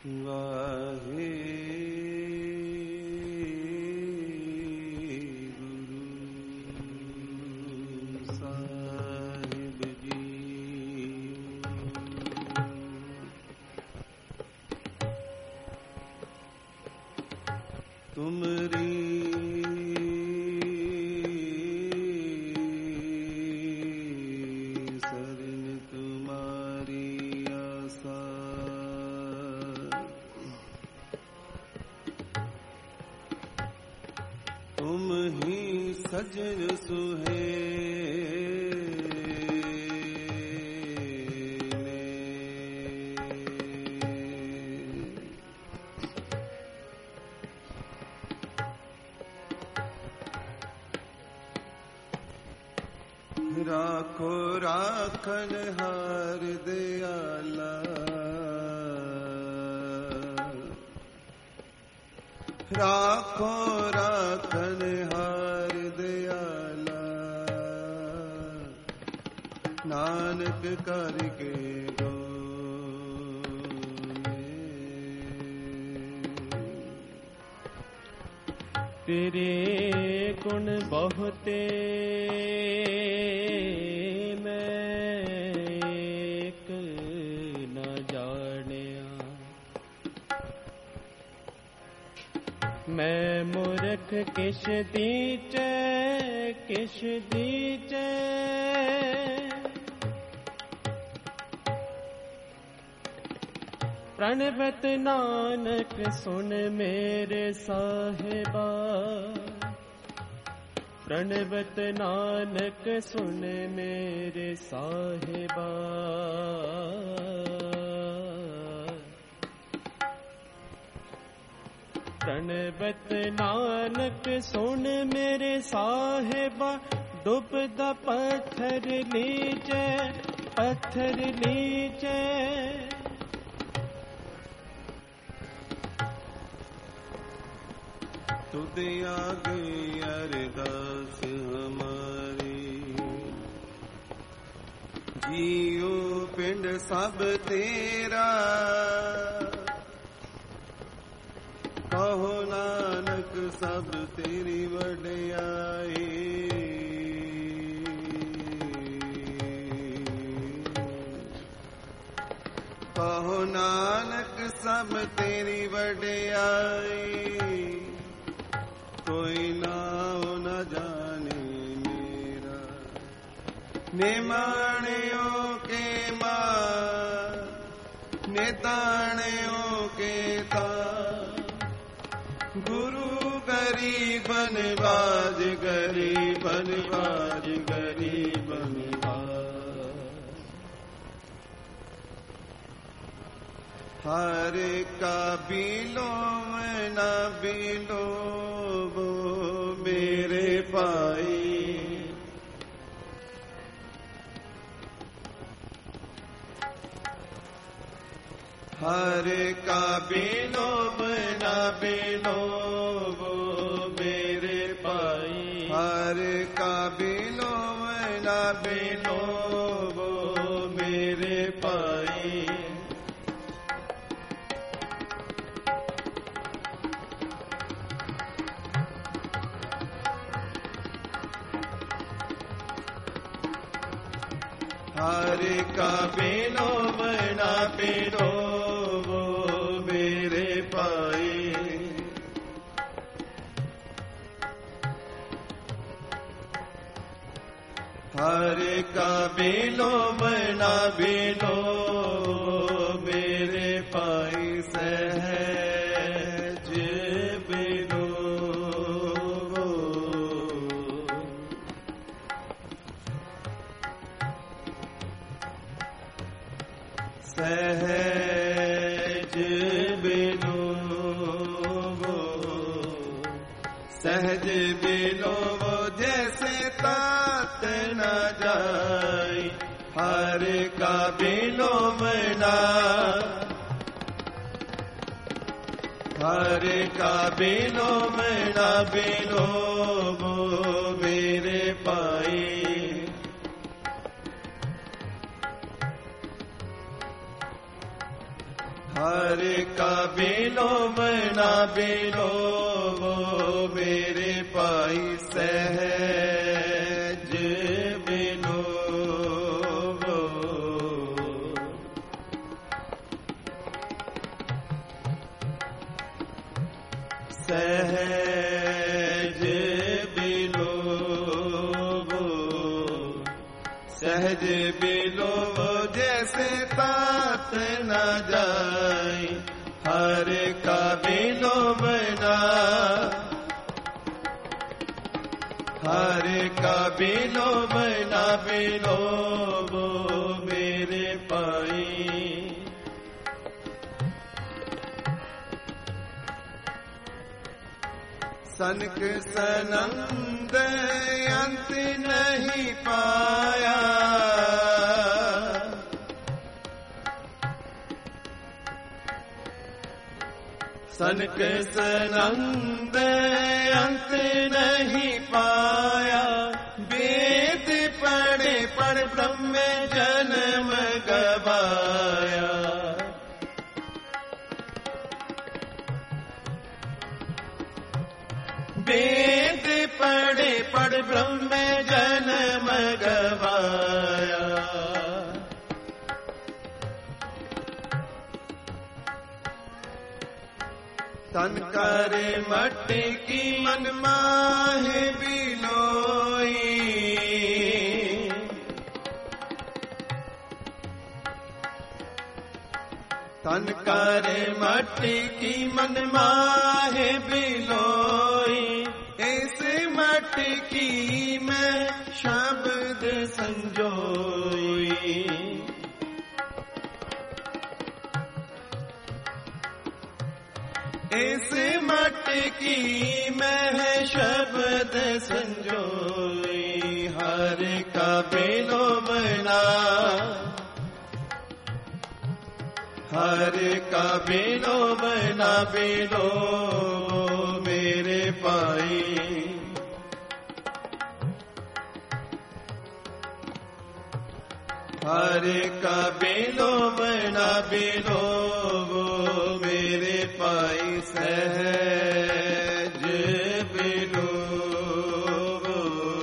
वाहे गुरु साहिब जी। तुमरी सजन सुहेने, राखो राखन हार दयाला, राखो राखन हार दयाला, नानक करके गोने। तेरे गुण बहुते मैं एक न जानिया, मैं मूर्ख किश दीचै किश दीचै, प्रणवत नानक सुन मेरे साहिबा, प्रणवत नानक सुन मेरे साहिबा। प्रणवत नानक सुन मेरे साहिबा, डुबदा पत्थर लीचै पत्थर लीचै, तुद आगे अरदास हमारी, जियो पिंड सब तेरा, कहो नानक सब तेरी वड्याई। कहो नानक सब तेरी वड्याई, कोई नाम न जाने मेरा। निमाणियों के मां निताणियों के तां, गुरु गरीबन बाज गरीबन बाज गरीबन बाज। हर का बिलो न बिलो वो मेरे पाई, हर का बिलो न बिलो वो मेरे पाई, हर का बिलो न बिलो वो मेरे पाई। हर का बिलो बना बिलो वो मेरे पाई, हर का बिलो बना बिलो मेरे पाई। सहज बिलो सहज बिलो सहज बिलो जैसे तात न जाई, हर का बिलो मना, हर का बिलो मना बिलो वो मेरे पाई। हर का बिलोव ना बिलोवो मेरे पाई सहज बिलोवो। सहज बिलोवो सहज बिलोवो जैसे तात न जाए। हर का बिलोवना हर का बिलोवना बिलोवो मेरे पाई। सनक सनंद अंत नहीं पाया। सनक सनंद अंत नहीं पाया। वेद पढ़े पढ़ ब्रह्म जन्म गवाया। वेद पढ़े पढ़ ब्रह्म जन्म गवाया। तन करे मट्टी की मन माहे बिलोई। तन करे मट्टी की मन माहे बिलोई। इस मट्टी की मैं शब्द संजोई। इस मट्टी की मैं शब्द संजोई। हर का बिलोवना हर का बिलोवना बिलोवो मेरे पाई। हर का बिलोवना बिलोवो मेरे पाई। सहज बिलोवो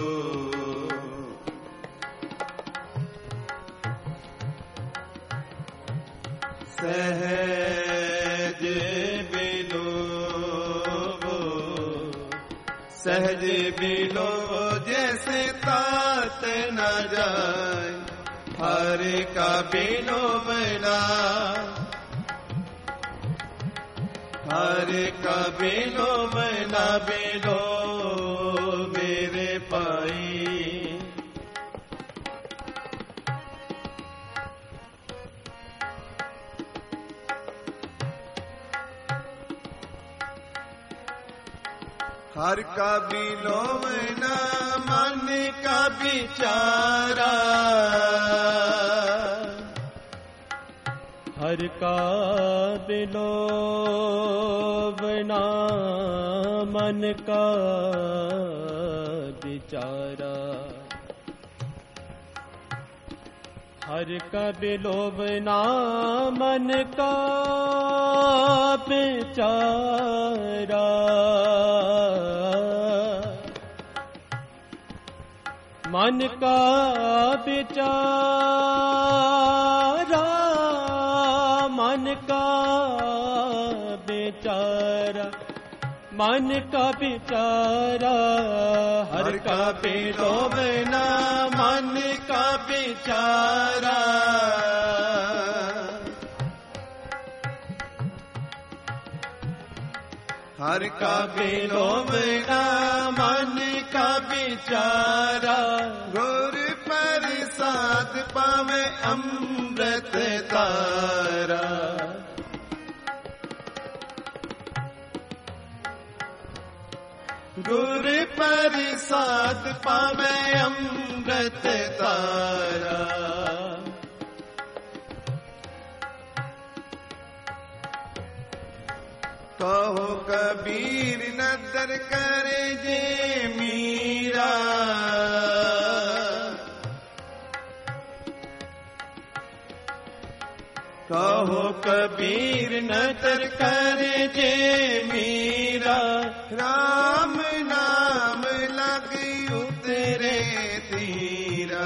सहज बिलोवो सहज बिलोवो जैसे तात न जाए। हर का बिलोवना हर का बिलोवना बिलो मेरे पाई। हर का बिलोवना मन का बिचारा। हर का बिलोवना मन का बिचारा। हर का बिलोवना मन का बिचारा। मन का बिचारा मन का बिचारा मन का बिचारा। हर का बिलोवना मन का बिचारा। हर का बिलोवना मन का बिचारा। गुर प्रसाद पावे अमृत तारा। गुर प्रसाद पावे अमृत तारा। कहो कबीर नदर करे जे मीरा। कहो कबीर नदर करे जे मीरा, राम नाम लगी उतरे तीरा।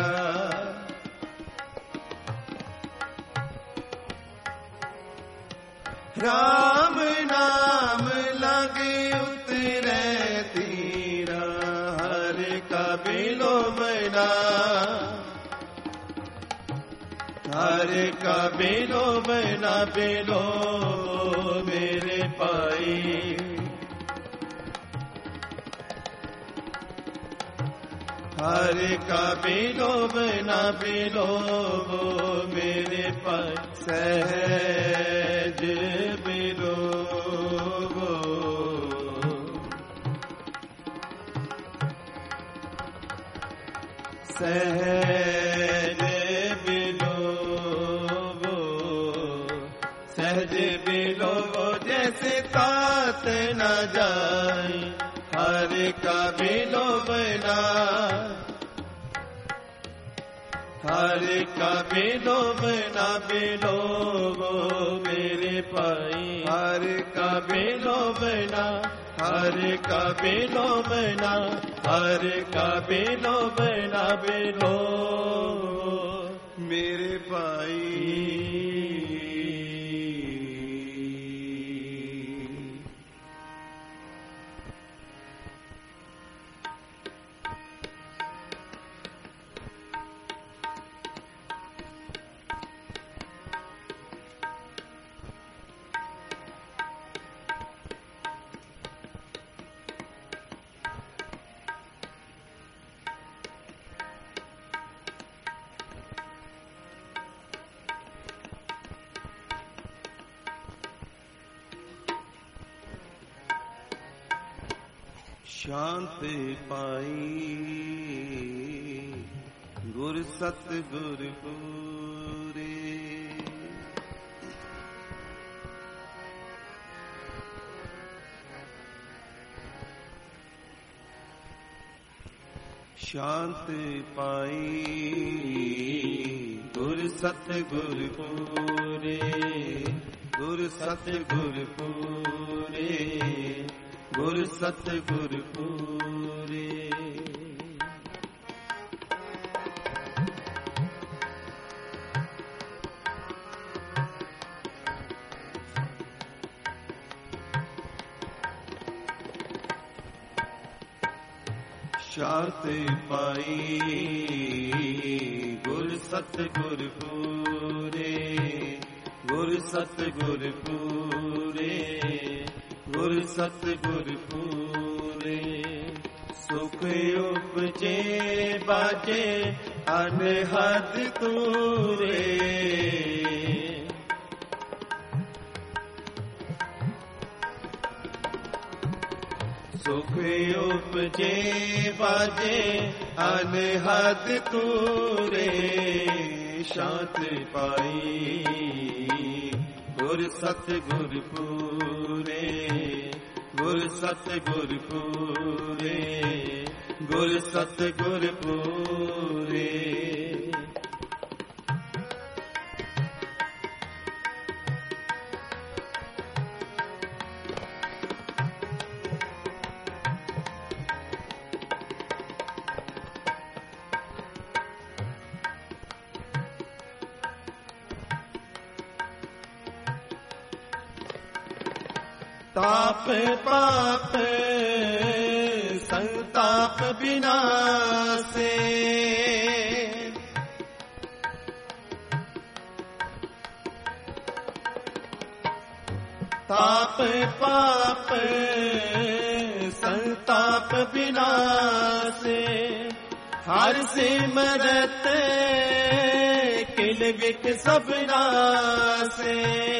राम नाम लगे उतरे तीरा, हर का बिलोवना, हर का बिलोवना बिलो मेरे पाई। हर का बिलोवना बिलो मेरे पाई, सहज बिलो सहज बिलो, सहज बिलो जैसे तात न जाए। हर का बिलो बना, हर का बिलो बना बिलो मेरे पाई। हर का बिलो बना, हर का बिलो बना, हर का बिलो बना बिलो मेरे भाई। शांति पाई गुर सतगुर पूरे। शांति पाई गुर सतगुर पूरे, गुर सतगुर पूरे, गुर सतगुर पूरे। शांति पाई गुर सतगुर पूरे, गुर सतगुर पूरे, गुर सतगुर पूरे। सुख उपजे बाजे अनहद तूरे, सुख उपजे बाजे अनहद तूरे। शांति पाई गुर सतगुर पूरे, गुर सतगुर पूरे, गुर सतगुर पूरे। ताप पाप संताप विनाशे, ताप पाप संताप विनाशे। हर सिमरत किल विक सब नासे,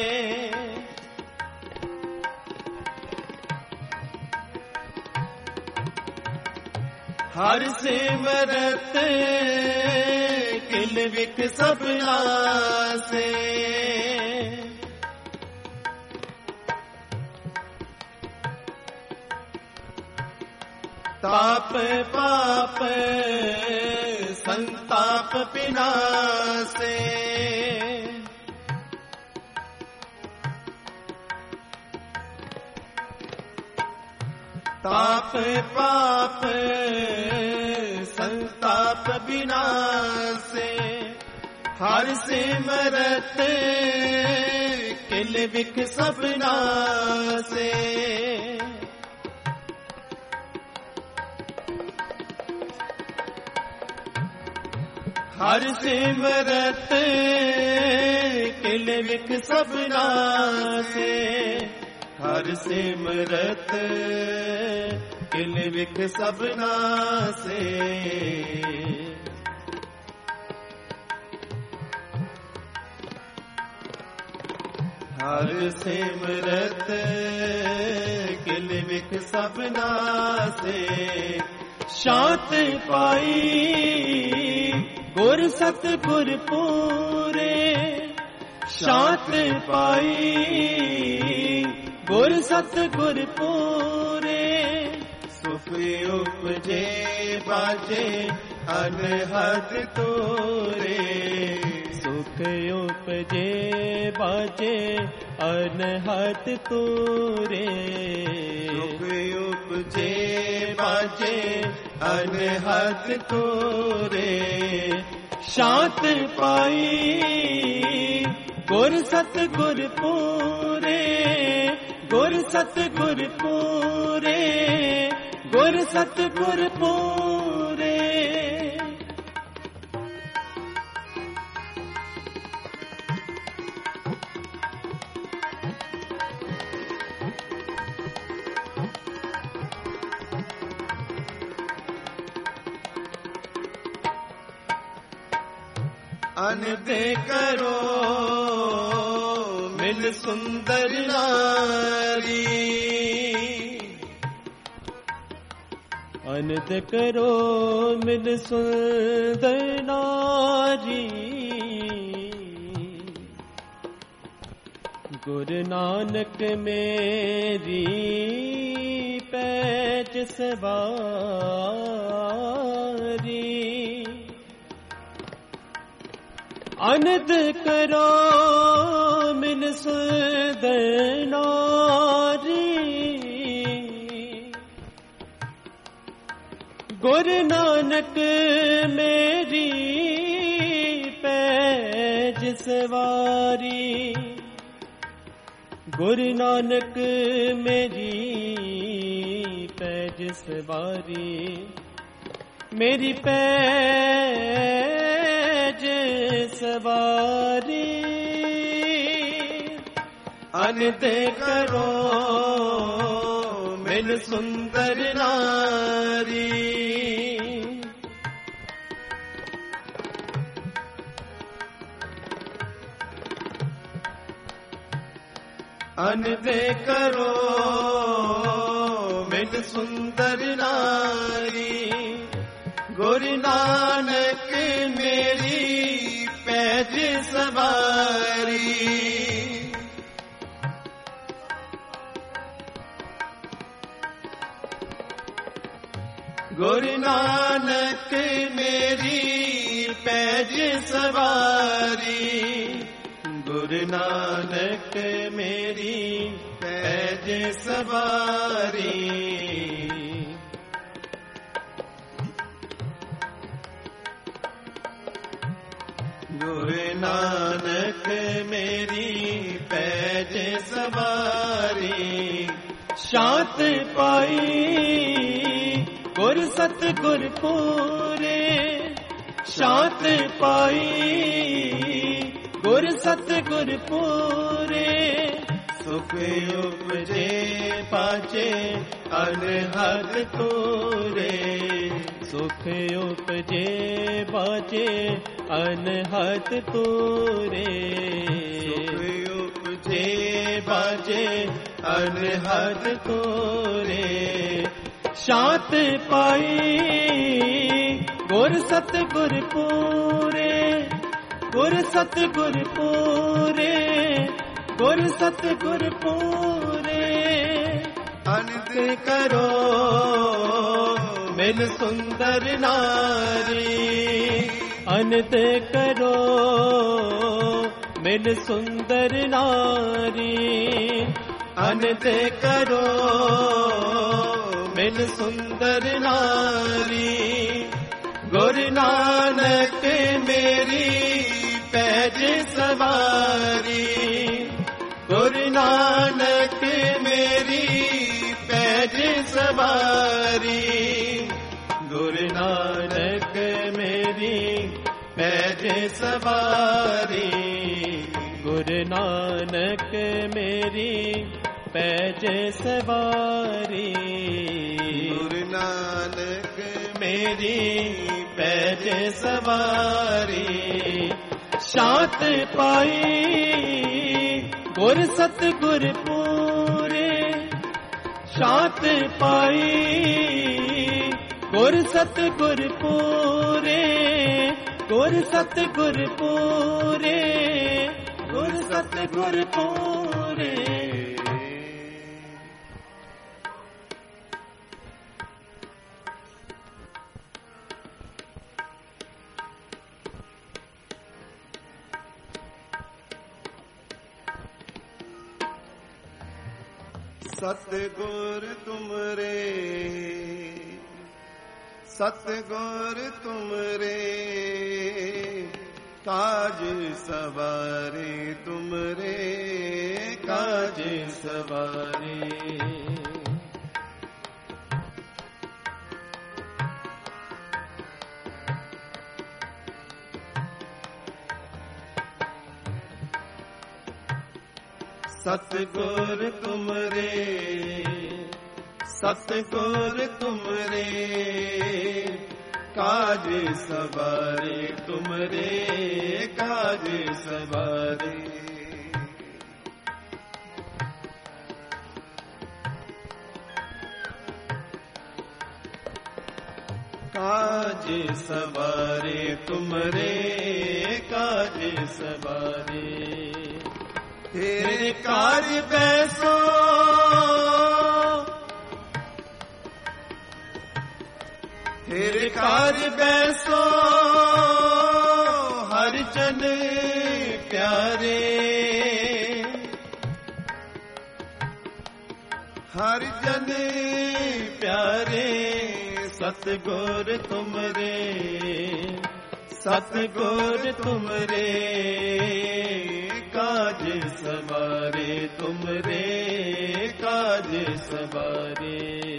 हर सिमरत किल विक सब नासे। ताप पाप संताप विनाशे। ताप पाप संताप विनाशे, हर सिमरत किल बिख सब नासे। हर सिमरत किल बिख सब नासे, हर सिमरत किल बिख सब नासे। हर सिमरत किल बिख सब नासे, शांत पाई गुर सतगुर पूरे, शांत पाई गुर सतगुर पूरे। सुख उपजे बाजे अनहद तोरे, सुख उपजे बाजे अनहद तोरे, सुख उपजे बाजे अनहद तोरे। शांत पाई गुर सतगुर पूरे, गुर सतगुर पूरे, गुर सतगुर पूरे। अनद करो मिल सुंदर नारी, अनद करो मिल सुंदर नारी। गुरु नानक मेरी पैज सवारी, अनद करो मिल सुंदर नारी। गुरु नानक मेरी पैज सवारी, गुरु नानक मेरी पैज सवारी। मेरी पैज सवारी, अनद करो मिल सुंदर नारी। अनद करो मिल सुंदर नारी। गुरु नानक मेरी पैज सवारी, गुरु नानक मेरी पैज सवारी, गुरु नानक मेरी पैज सवारी। गुरु नानक मेरी पैज सवारी। शांत पाई गुर सतगुर पूरे, शांत पाई गुर सतगुर पूरे। सुख उपजे पाचे अनहद तोरे, सुख उपजे बाजे अनहद तोरे, सुख उपजे बाजे अनहद तोरे। शांत पाई गुर सतगुर पूरे, गुर सतगुर पूरे, गुर सतगुर पूरे। अनद करो मिल सुंदर नारी, अनद करो मिल सुंदर नारी, अनद करो बिन सुंदर नारी। गुरु नानक मेरी पैज सवारी। गुरु नानक मेरी पैज सवारी। गुरु नानक मेरी पैज सवारी। गुरु नानक मेरी पैज सवारी। गुरु नानक मेरी पैज सवारी। शांत पाई गुर सतगुर पूरे। शांत पाई गुर सतगुर पूरे। गुर सतगुर पूरे। गुर सतगुर पूरे। सतगुर तुमरे। सतगुर तुमरे काज सवारे। तुमरे काज सवारे। सतगुर तुमरे। सतगुर तुमरे काज सवारे। तुमरे काज सवारे। काज सवारे। तुमरे काज सवारे। तेरे काज बैसो। तेरे काज बैसो हर जन प्यारे। हर जन प्यारे। सतगुर तुमरे। सतगुर तुमरे काज सवारे। तुमरे काज सवारे।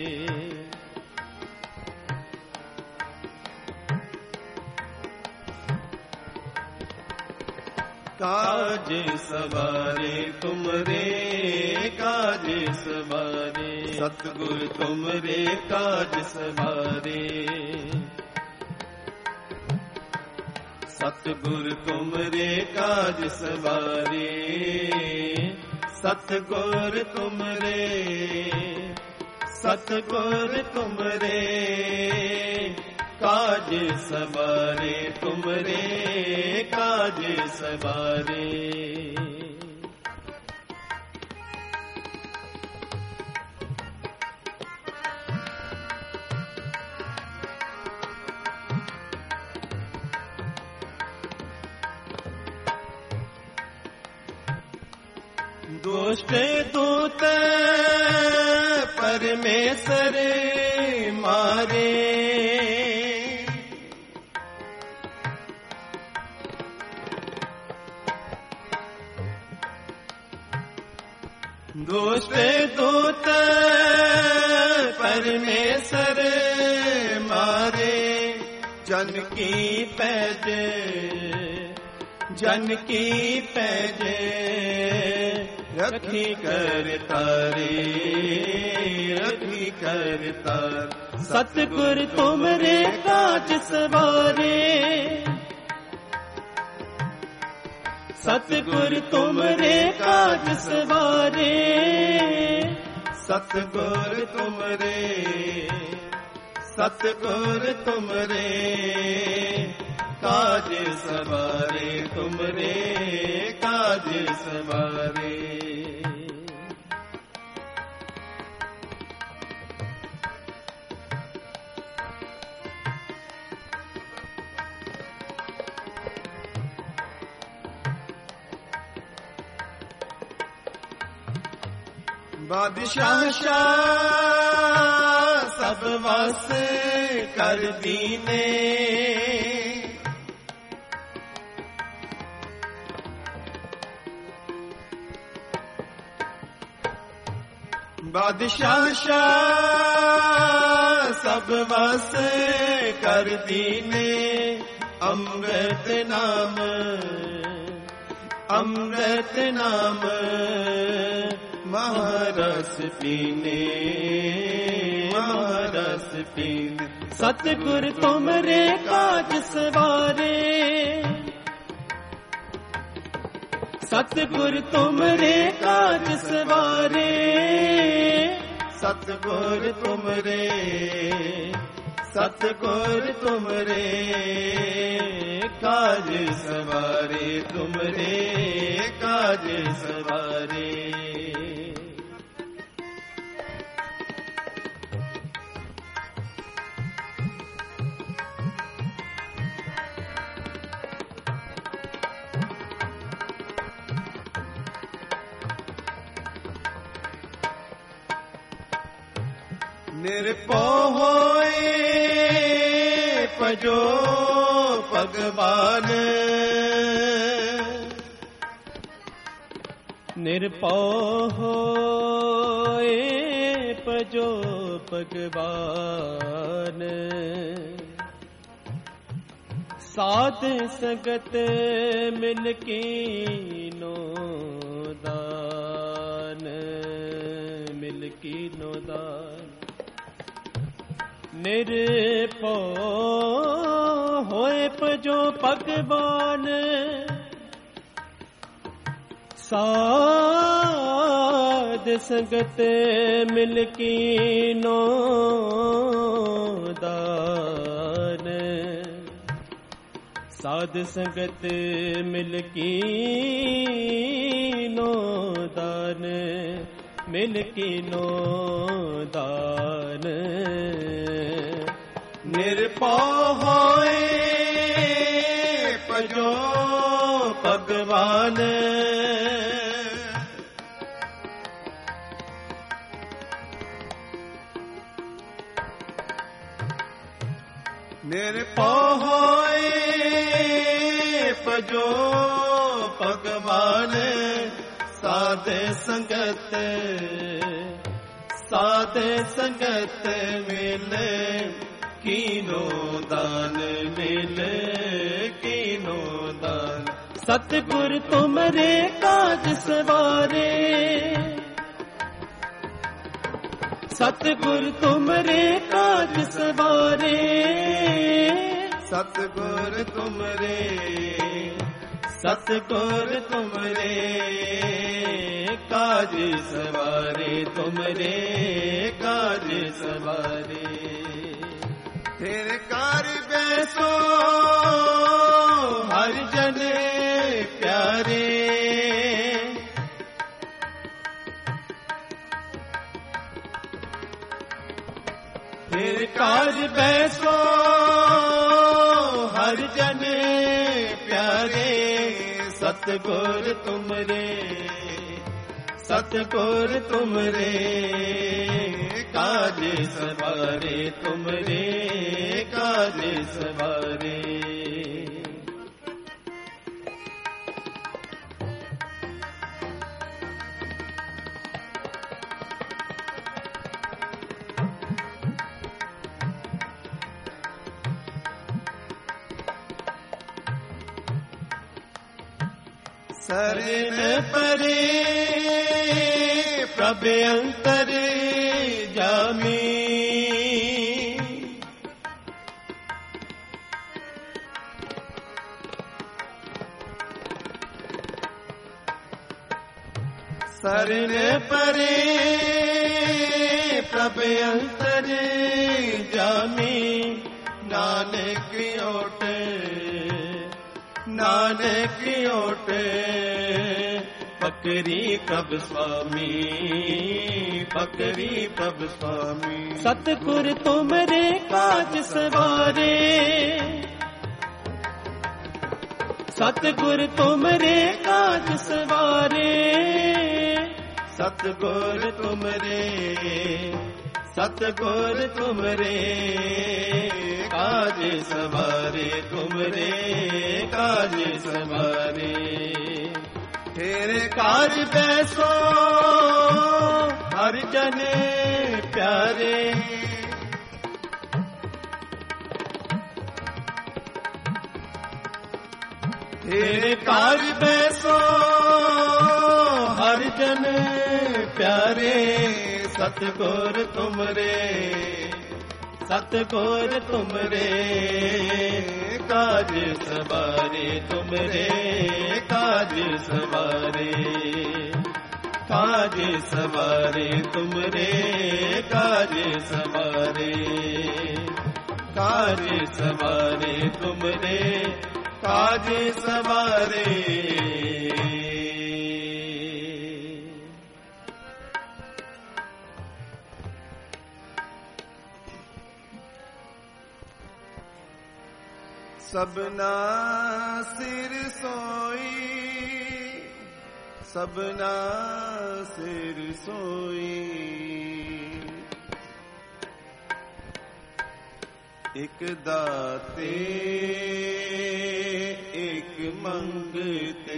काज सवारे। तुमरे काज सवारे। सतगुर तुमरे काज सवारे। सतगुर तुमरे काज सवारे। सतगुर तुमरे। सतगुर तुमरे काज सवारे। तुमरे काज सवारे। दुष्ट दूत परमेश्वर मारे। दुष्ट दूत परमेश्वर मारे। जन की पैज। जन की पैज रखी कर तारे। रखी कर तार। सतगुर तुमरे काज सवारे। सतगुर तुमरे काज सवारे। सतगुर तुमरे। सतगुर तुमरे काज सवारे। तुमरे काज सवारे। बादशाह शाह सब वास कर दीने, बादशाह शाह सब वास कर दीने। अमृत नाम महारस पीने, महारस पीने। सतगुर तुमरे काज सवारे, सतगुर तुमरे काज सवारे, सतगुर तुमरे, सतगुर तुमरे काज सवारे, तुमरे काज सवारे। निर्भय होए पजो भगवान, निर्भय होए पजो भगवान। साध संगत मिल कीनो दान, मिल कीनो दान। निर्भय होए पजो भगवान, साध संगत मिल कीनो दान, साध संगत मिल कीनो दान, मिल कीनो दान। निर्भय होए पजो भगवान, निर्भय होए पजो भगवान। साध संगत, साध संगत मिल कीनो दान, मिल कीनो दान। सतगुर तुमरे काज सवारे, सतगुर तुमरे काज सवारे, सतगुर तुमरे, सतगुर तुमरे काज सवारे, तुमरे काज सवारे। तेरे कार बैसो हर जन प्यारे, तेरे कार बैसो हर जन प्यारे। सतगुर तुमरे, सतगुर तुमरे काज सवारे, तुमरे काज सवारे। शरण परे प्रभ अंतर जामी, शरण परे प्रभ अंतर जामी। नानक ओट, नानक ओट पकरी प्रभ स्वामी, पकरी प्रभ स्वामी। सतगुर तुमरे काज सवारे, सतगुर तुमरे काज सवारे, सतगुर तुमरे सतगुर तुमरे काज सवारे तुमरे काज सवारे तेरे काज बैसो हर जन प्यारे तेरे काज बैसो हर जन प्यारे सतगुर तुमरे सतगुर तुमरे काज सवारे तुमरे काज सवारे काज सवारे तुमरे काज सवारे काज सवारे तुमरे काज सवारे सबना सिर सोई सबना सिर सोई एक दाते एक मंगते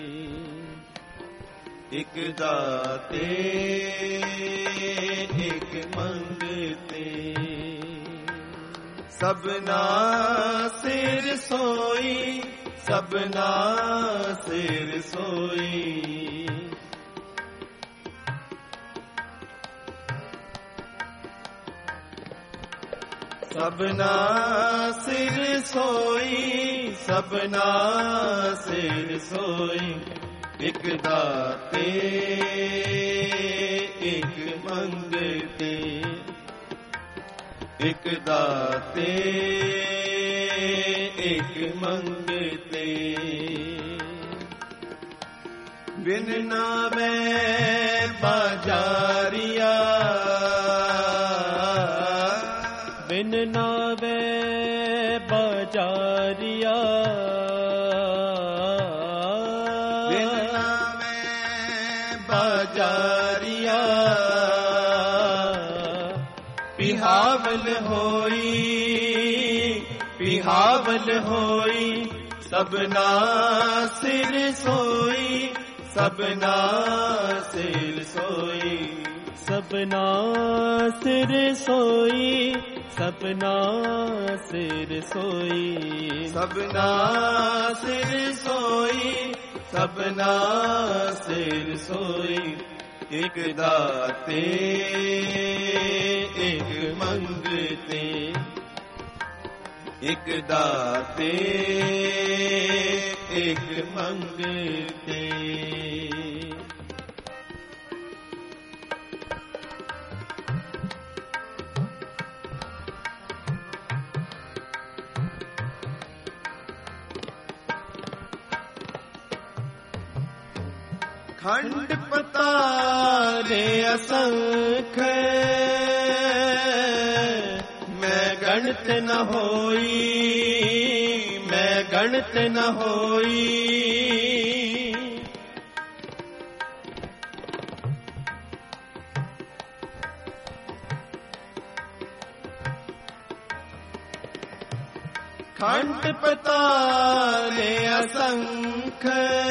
एक दाते एक मंगते सबना सिर सोई सबना सिर सोई सबना सिर सोई सबना सिर सोई एक दाते एक मंगते एक दाते एक मंगते बिन नामे बाजारिया बिन नावे बाजारिया बिन नामे बाजारिया पिहावल होई सबना सिर सोई सबना सिर सोई सबना सिर सोई सबना सिर सोई सबना सिर सोई सबना सिर सोई एक दाते एक मंगते एक दाते एक मंगते खंड पतारे असंख मैं गणत न होई मैं गणत न होई खंड पतारे असंख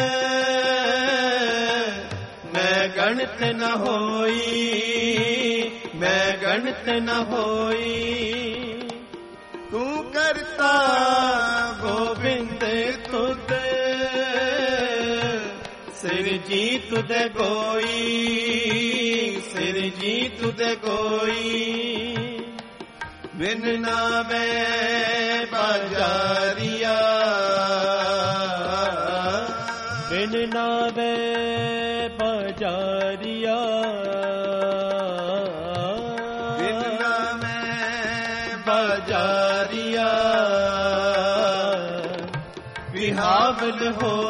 मैं गणत न होई मैं गणत न होई तू करता गोविंद तुद सिर जी तुद गोई सिर जी तुद गोई बिन नामे बाजारिया बिन नावे बाजारिया बिन नामे बाजारिया पिहावल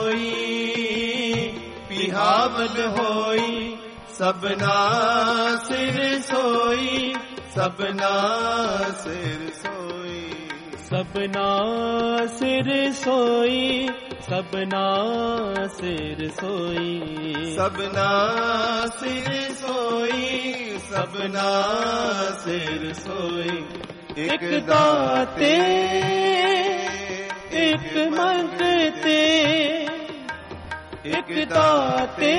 होई सबना सिर सोई सबना सिर सोई सबना सिर सोई ਸਭਨਾ ਸਿਰ ਸੋਈ। ਸਭਨਾ ਸਿਰ ਸੋਈ, ਸਭਨਾ ਸਿਰ ਸੋਈ। ਇਕ ਦਾਤੇ ਇਕ ਮੰਗਤੇ, ਇਕ ਦਾਤੇ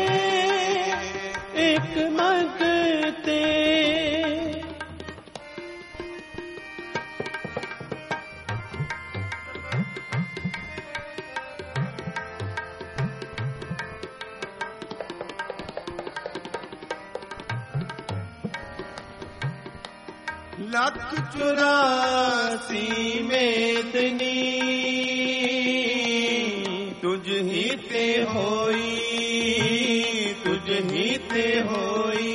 ਇਕ ਮੰਗਤੇ। ਲੱਖ 84 ਮੇਦਨੀ ਤੁਝ ਹੀ ਤੇ ਹੋਈ, ਤੁਝ ਹੀ ਤੇ ਹੋਈ।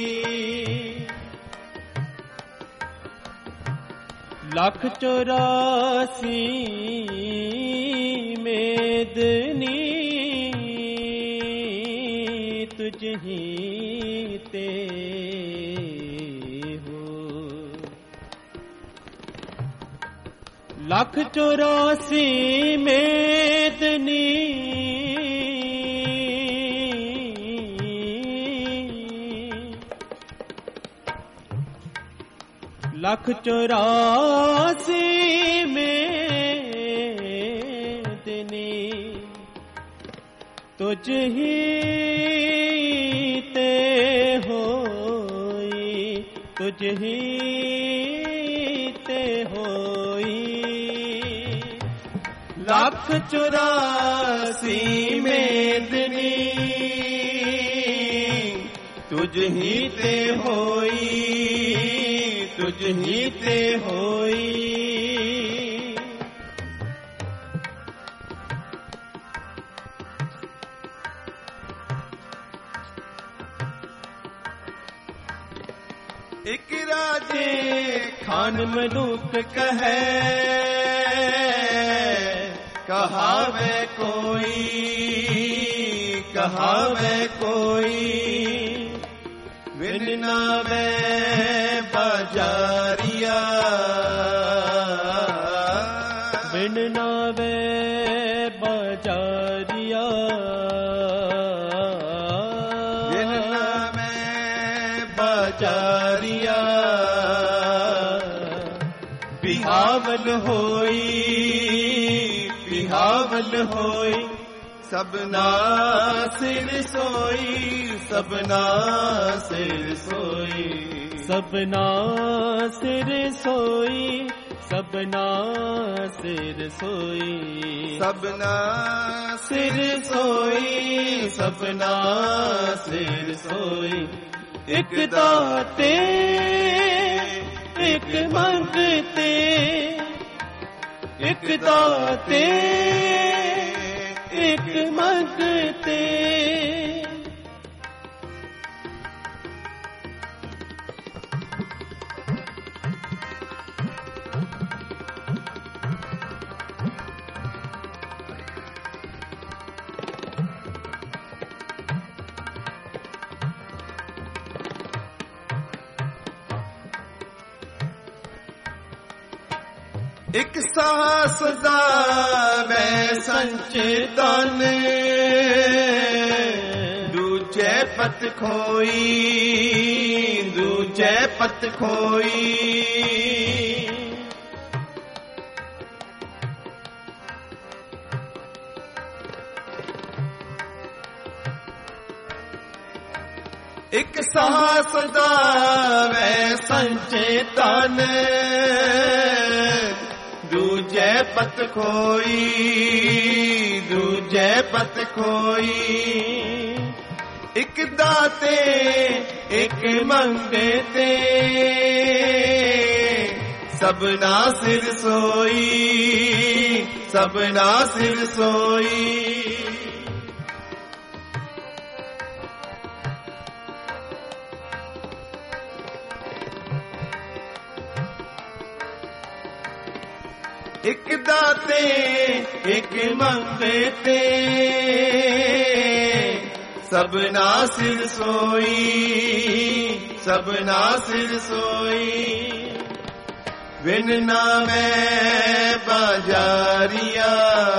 ਲੱਖ 84 ਮੇਦਨੀ ਤੁਝ ਹੀ ਤੇ ਲੱਖ 84 ਮੇਦਨੀ ਲੱਖ 84 ਮੇਦਨੀ ਤੁਝ ਹੀ ਤੇ ਹੋਈ, ਤੁਝ ਹੀ ਤੇ ਹੋਈ। ਲੱਖ 84 ਮੇਦਨੀ ਤੁਝ ਹੀ ਤੇ ਹੋਈ, ਤੁਝ ਹੀ ਤੇ ਹੋਈ। ਇਕ ਰਾਜੇ ਖਾਨ ਮਲੂਕ ਕਹੈ, ਕਹਾਵੇ ਕੋਈ, ਕਹਾਵੇ ਕੋਈ। ਵਿਨ ਨਾਵੇ ਬਾਜ਼ਾਰੀਆ, ਬਿਨ ਨਾਵੇ ਬਾਜ਼ਾਰੀਆ। ਬਿਨ ਨਾਵੇ ਬਾਜ਼ਾਰੀਆ। ਬਿਹਾਵਲ ਹੋਈ, ਬਿਹਾਵਲ ਹੋਈ। ਸਭਨਾ ਸਿਰ ਸੋਈ, ਸਭਨਾ ਸਿਰ ਸੋਈ। ਸਭਨਾ ਸਿਰ ਸੋਈ, ਸਭਨਾ ਸਿਰ ਸੋਈ। ਸਭਨਾ ਸਿਰ ਸੋਈ, ਸਭਨਾ ਸਿਰ ਸੋਈ। ਇਕ ਦਾਤੇ ਇਕ ਮੰਗਤੇ, ਇਕ ਦਾਤੇ ਇਕ ਮੰਗਤੇ। ਇਕ ਸਾਹਸ ਦਾ ਮੈਂ ਸੰਚੇ ਧਨ, ਦੂਜੇ ਪਤ ਖੋਈ, ਦੂਜੇ ਪਤ ਖੋਈ। ਇਕ ਸਾਹਸ ਦਾ ਮੈਂ ਸੰਚੇ ਧਨ, ਦੂਜੇ ਪਤ ਖੋਈ, ਦੂਜੇ ਪਤ ਖੋਈ। ਇਕ ਦਾਤੇ ਇਕ ਮੰਗਤੇ, ਸਭਨਾ ਸਿਰ ਸੋਈ, ਸਭਨਾ ਸਿਰ ਸੋਈ। ਇਕ ਦਾਤੇ ਇਕ ਮੰਗਤੇ, ਸਭਨਾ ਸਿਰ ਸੋਈ, ਸਭਨਾ ਸਿਰ ਸੋਈ। बिन नामे बाजारिया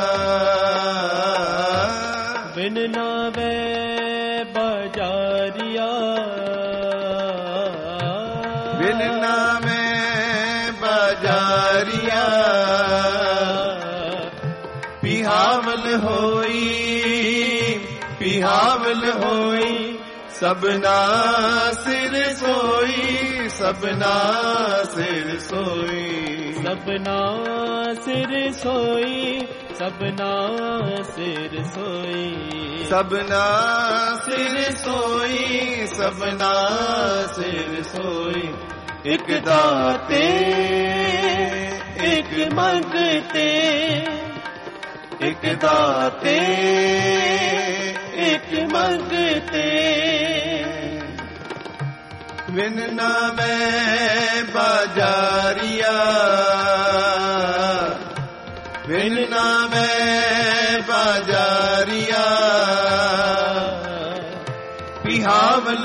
बिन नामे बाजारिया बिन नामे बाजारिया पिहावल होई सबना सिर सोई सबना सिर सोई सबना सिर सोई सबना सिर सोई सबना सिर सोई सबना सिर सोई एक दाते एक मंगते एक दाते एक मंगते बिन नामे बाजारिया बिन नामे बाजारिया पिहावल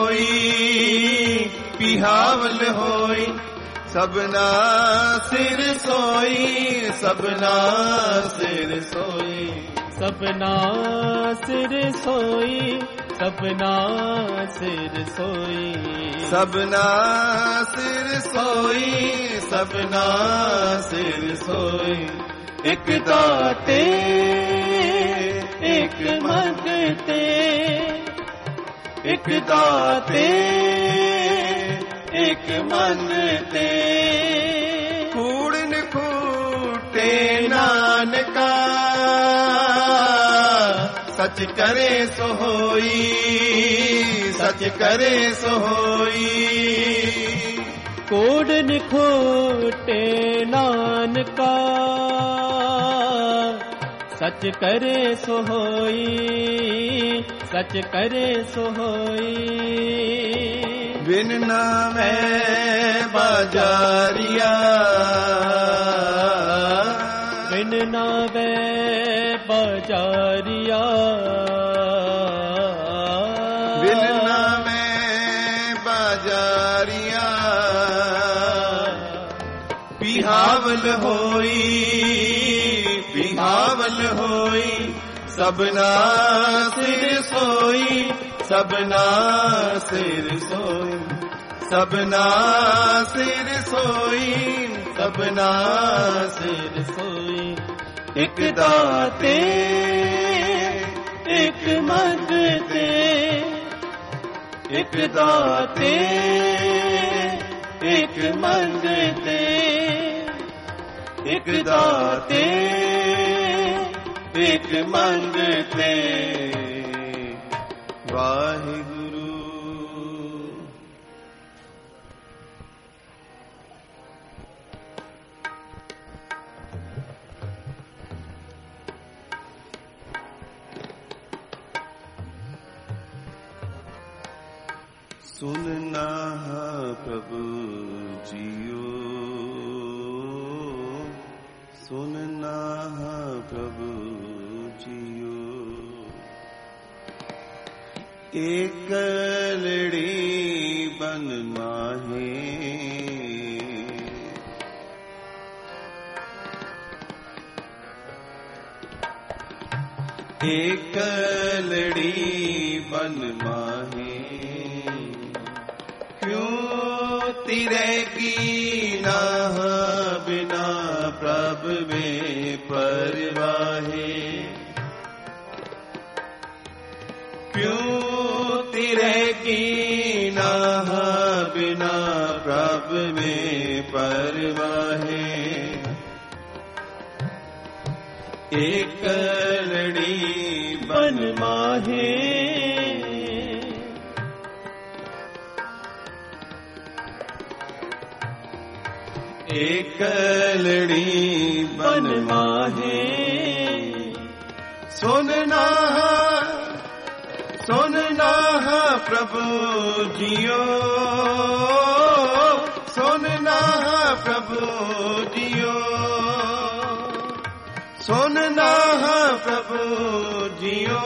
होई सबना सिर सोई सबना सिर सोई सबना सिर सोई सबना सिर सोई सबना सिर सोई सबना सिर सोई एक दाते एक मंगते एक दाते एक मंगते कूड़न खूटे नानका सच करे सोई सच करे सोई कूड़न खूटे नानका सच करे सोई सच करे सोई बिन नामे बाजारिया बिन नामे बाजारिया बिन नामे बाजारिया पिहावल होई सबना सिर सोई सबना सिर सोई सबना सिर सोई सबना सिर सोई एक दाते एक मंगते एक दाते एक मंगते एक दाते एक मंगते वाहिगुरु सुनना प्रभु जियो सुनना प्रभु जियो एक लड़ी बन माहे एक लड़ी बन माहे क्यों तिरेगी ना बिना प्रभु में परवाहे क्यों तिरेगी ना बिना प्रभु में परवाहे एक लड़ी बन माहे एक लड़ी बन माहे सुनना प्रभु जियो सुनना प्रभु जियो सुनना प्रभु जियो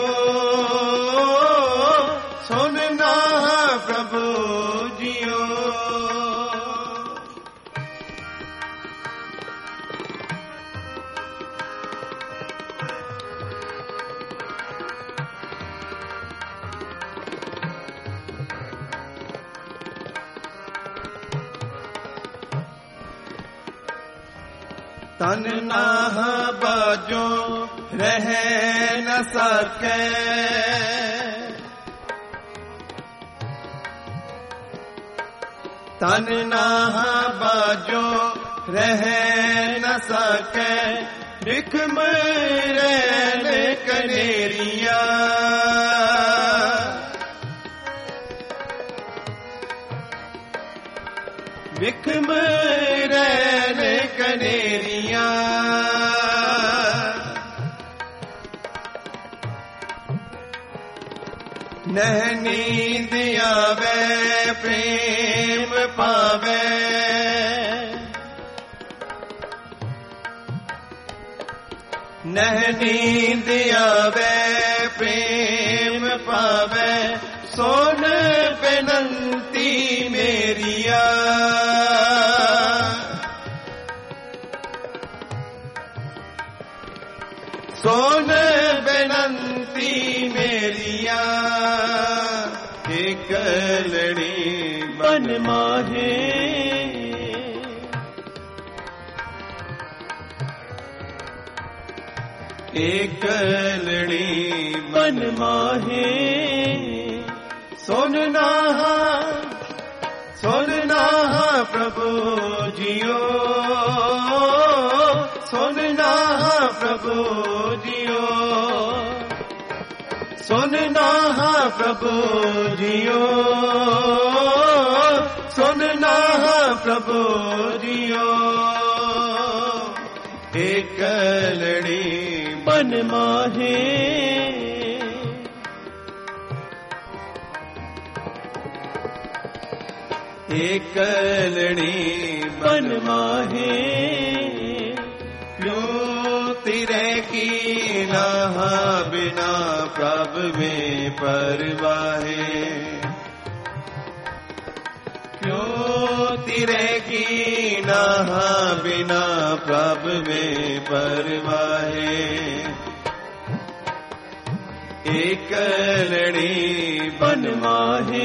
सुनना प्रभु जियो तन नाह बाजो रह न सके, तन नाह बाजो रह न सके, बिख मरैन कनेरिया, बिख मरैन कनेरिया, नह नींद आवे प्रेम पावे, नह नींद आवे प्रेम पावे, सोन बेनंती मेरिया, सोन बेनंती मेरिया, एक लड़ी बन माहे, एक लड़ी बन माहे, सुनना सुनना प्रभु जियो, सुनना प्रभु जियो, सुनना प्रभु जियो, सुनना प्रभु जियो, एक लड़ी बन माहे, एक लड़ी बन माहे, क्यों तिरे की नाह बिना प्रभु में परवाहे, क्यों तिरे की नाह बिना प्रभु में परवाहे, एक लड़ी बन माहे,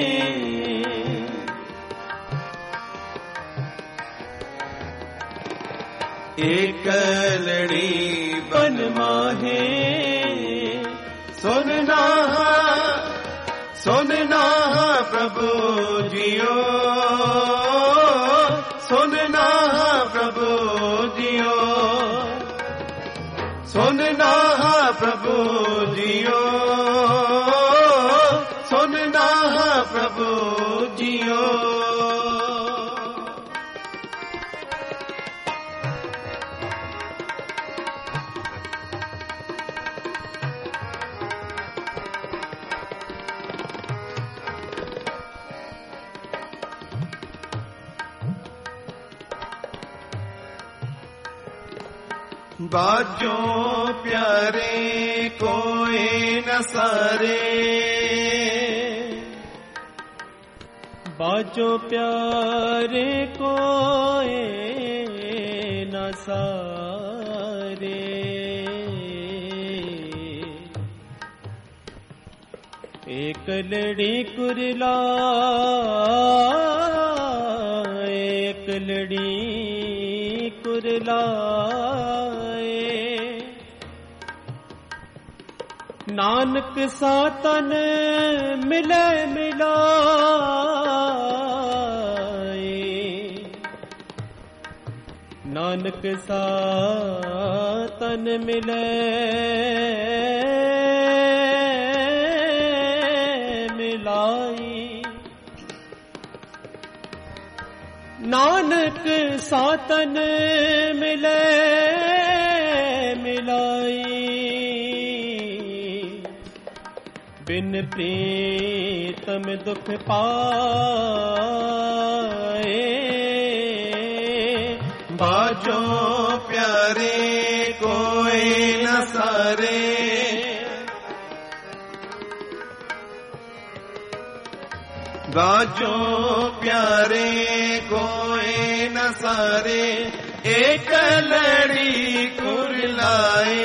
एक लड़ी बन माहे, सुनना सुनना प्रभु जियो, सुनना प्रभु जियो, सुनना प्रभु जियो, सुनना प्रभु जियो, बाजो प्यारे कोई न सारे, बाजो प्यारे कोई न सारे, एक लड़ी कुरला एक लड़ी कुरला, नानक सातन मिले मिलाए, नानक सातन मिले मिलाई, नानक सातन मिले मिलाई, बिन प्रीतम दुख पाए, बाजो प्यारे कोई न सारे, बाजो प्यारे कोई न सारे, एक लड़ी कुरलाए,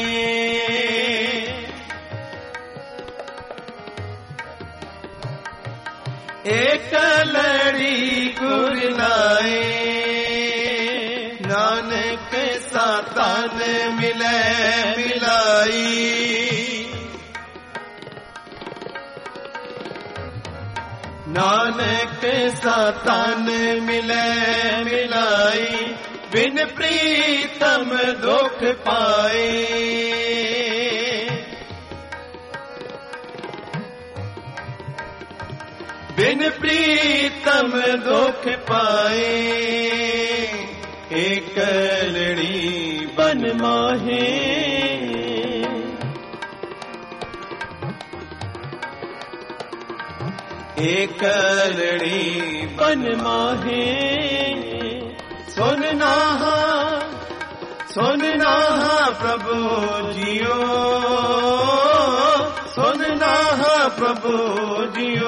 एक लड़ी कुरलाए, नानक सातन मिले मिलाई। नानक सातन मिले मिलाई, बिन प्रीतम दुख पाए। बिन प्रीतम दुख पाए, एकलड़ी बन माहे। एकलड़ी बन माहे, सुनना प्रभु जियो, सुनना प्रभु जियो,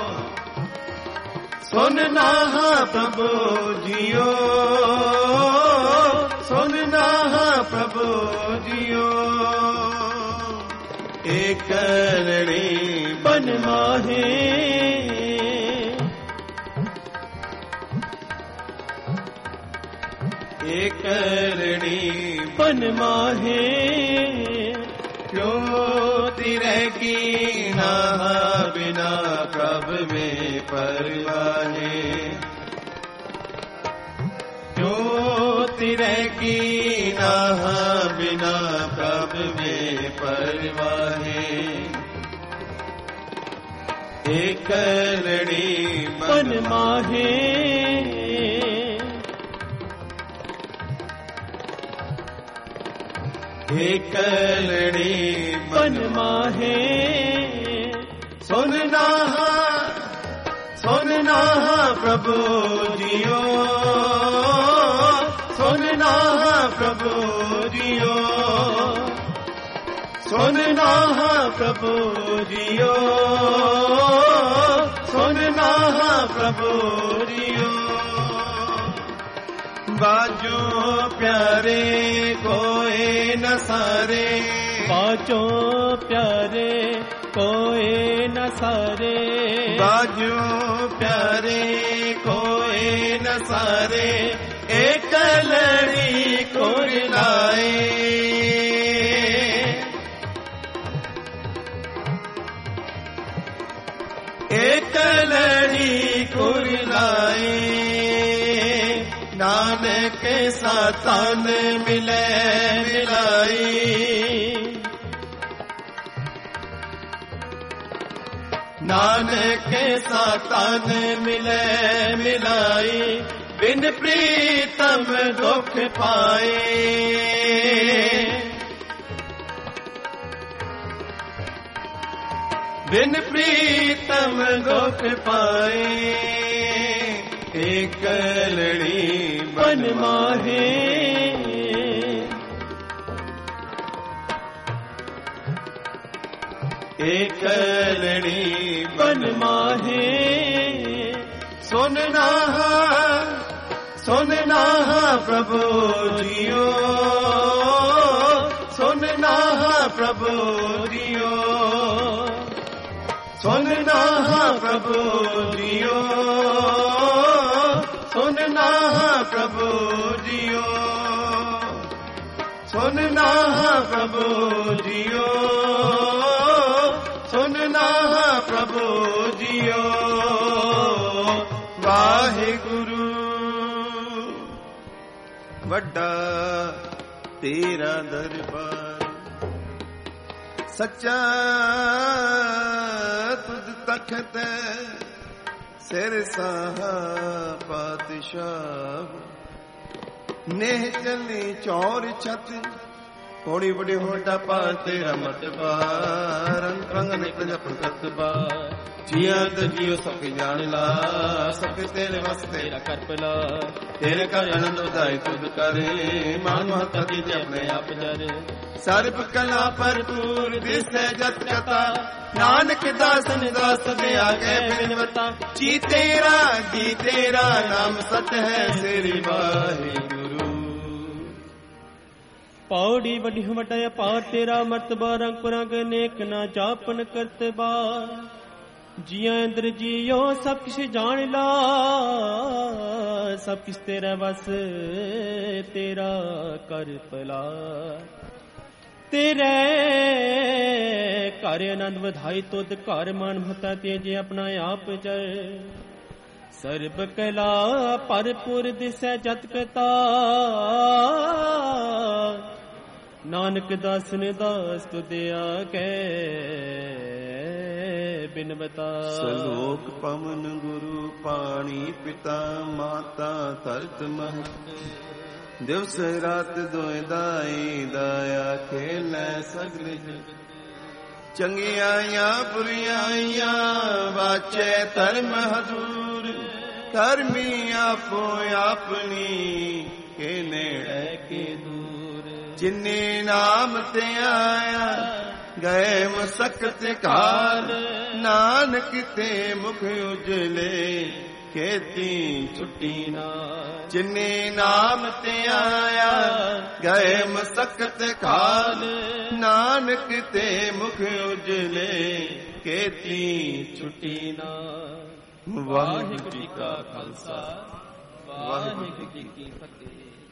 सुनना प्रभु जियो, सुनना प्रभु जियो। एकलड़ी बन माहे, एकलड़ी बन माहे। ज्योति रहेगी ना बिना प्रभ में परवाने। ज्योति रहेगी ना बिना प्रभ में परवाने। एकलड़ी बन माहे, एकलड़ी बन माहे। सुनना प्रभु जियो, सुनना प्रभु जियो, सुनना प्रभु जियो, सुनना प्रभु जियो। बाजो प्यारे कोई न सारे, बाजो प्यारे कोई न सारे, बाजो प्यारे कोई न सारे। एकलड़ी को लाए, एकलड़ी को लाए। नानक सातन मिले मिलाई, नानक सातन मिले मिलाई। बिन प्रीतम दुख पाए, बिन प्रीतम दुख पाए। एकलड़ी बन माहे, एकलड़ी बन माहे। सुनना प्रभु जियो, सुनना प्रभु जियो, सुनना प्रभु जियो, सुनना प्रभु जियो, सुनना प्रभु जियो, सुनना प्रभु जियो। वाहिगुरु वड्डा तेरा दरबार, सच्चा तुझ तख्त सिर साहा पातशाह। नेह चलनी चौर छत, थोड़ी बड़ी होटा पार तेरा मतबा। रंग रंग निकल प्रकतबा, जिया तो जियो सबके जान ला। सबके तेरे वास्ते तेरा कर पला, तेरे का आनंद उदाई तुझ करे। मान महता दीजिए अपने आप जरे, सर्व कला भरपूर दिसे जत कथा। नानक दासन दास दे आगे बिनवता। जी तेरा नाम सत है श्री वाहिगुरु। पौड़ी वडी वटाया पार तेरा मर्तबा। रंग पुरंग नेक ना जापन करतबा। जिया इंद्र जियो सब किश जान ला, सब किश तेरा बस तेरा कर भला। तेरे घर आनंद वधाई तुद घर मान भता तेजे अपना आप चर। सर्ब कला भरपुर दिसै जत कता, नानक दासन दास तुदया कै बिन बता। ਸਲੋਕ ਪਵਨ ਗੁਰੂ ਪਾਣੀ ਪਿਤਾ ਮਾਤਾ ਧਰਤ ਮਹਤ। ਦਿਵਸ ਰਾਤ ਦੋਇ ਦਾਈ ਦਾਇਆ ਖੇਲੈ ਸਗਲ ਜਗਤ। ਚੰਗਿਆਈਆਂ ਬੁਰੀਆਈਆਂ ਵਾਚੈ ਧਰਮ ਹਦੂਰ। ਧਰਮੀ ਆਪੋ ਆਪਣੀ ਕੇ ਨੇੜੇ ਕੇ ਦੂਰ। ਜਿਨੇ ਨਾਮ ਤੇ ਆਇਆ ਗਏ ਮਸਕਤ ਕਾਲ। ਨਾਨਕ ਤੇ ਮੁਖ ਉਜਲੇ ਖੇਤੀ ਛੁੱਟੀ ਨਾਲ। ਜਿਨੇ ਨਾਮ ਤੇ ਆਇਆ ਗਏ ਮਸਕਤ ਕਾਲ। ਨਾਨਕ ਤੇ ਮੁਖ ਉਜਲੇ ਖੇਤੀ ਛੁੱਟੀ ਨਾਲ। ਵਾਹਿਗੁਰੂ ਜੀ ਕਾ ਖਾਲਸਾ ਵਾਹਿਗੁਰੂ ਜੀ ਕੀ ਫਤਿਹ।